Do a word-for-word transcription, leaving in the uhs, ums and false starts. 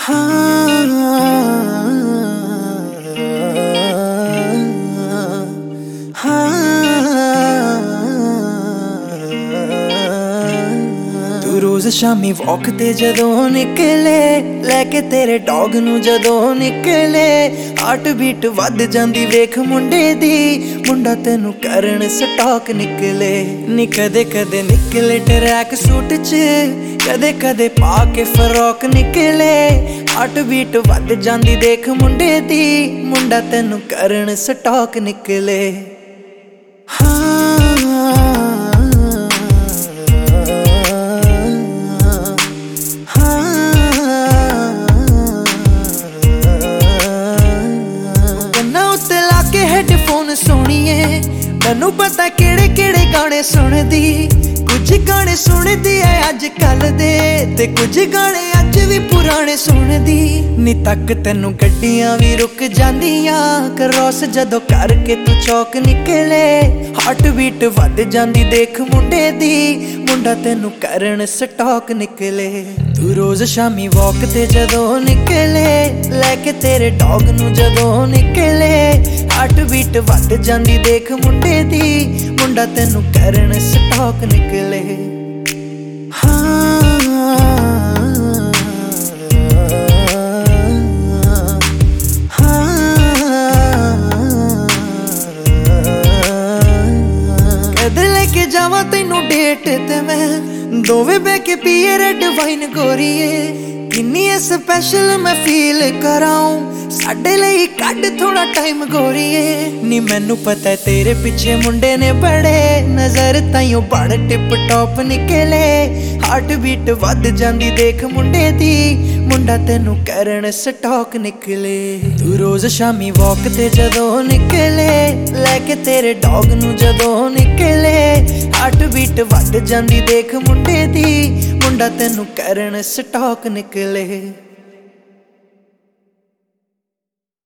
तू रोज शामी वॉक ते जदों निकले लैके तेरे डॉग नू जदों निकले हार्ट बीट वध जांदी वेख मुंडे दी मुंडा तेनू करन स्टॉक निकले नी कदे कदे निकले ट्रैक सूट च कदे कदे पा के फरॉक निकले हार्ट बीट वध जांदी देख मुंडे दी मुंडा तेनू करन स्टॉक निकले। हेडफोन सुनिए मैनू पता केड़े केड़े गाने सुनदी कुछ गाने सुनदी है अज कल दे ते कुछ गाने अज भी पुराने सुनदी नी तक तेनू गड्डियां भी रुक जांदियां क्रॉस जदों करके तू चौक निकले हार्ट बीट वध जांदी देख मुंडे दी मुंडा तेनू करन स्टॉक निकले। तू रोज शामी वॉक ते जदों निकले लैके तेरे डॉग नू जदों निकले हार्ट बीट वध जांदी देख मुंडे दी मुंडा तेनू करन स्टॉक निकले। कदे लेके जावा तेनू डेट ते मैं दोवे बह के पीए रेड वाइन गोरीए किन्नी स्पेशल मैं फील कराऊं साडे लई कड थोड़ा टाइम गोरीए नी मैनू पता है तेरे पीछे मुंडे ने बड़े नजर ताइयों बड़ टिप टॉप निकले हार्ट बीट वध जांदी देख मुंडे दी मुंडा तेनू करन स्टॉक निकले। तू रोज शामी वॉक ते जदों निकले लैके तेरे डॉग नू जदों निकले हार्ट बीट वध जांदी देख मुंडे दी मुंडा तेनू करन स्टॉक निकले।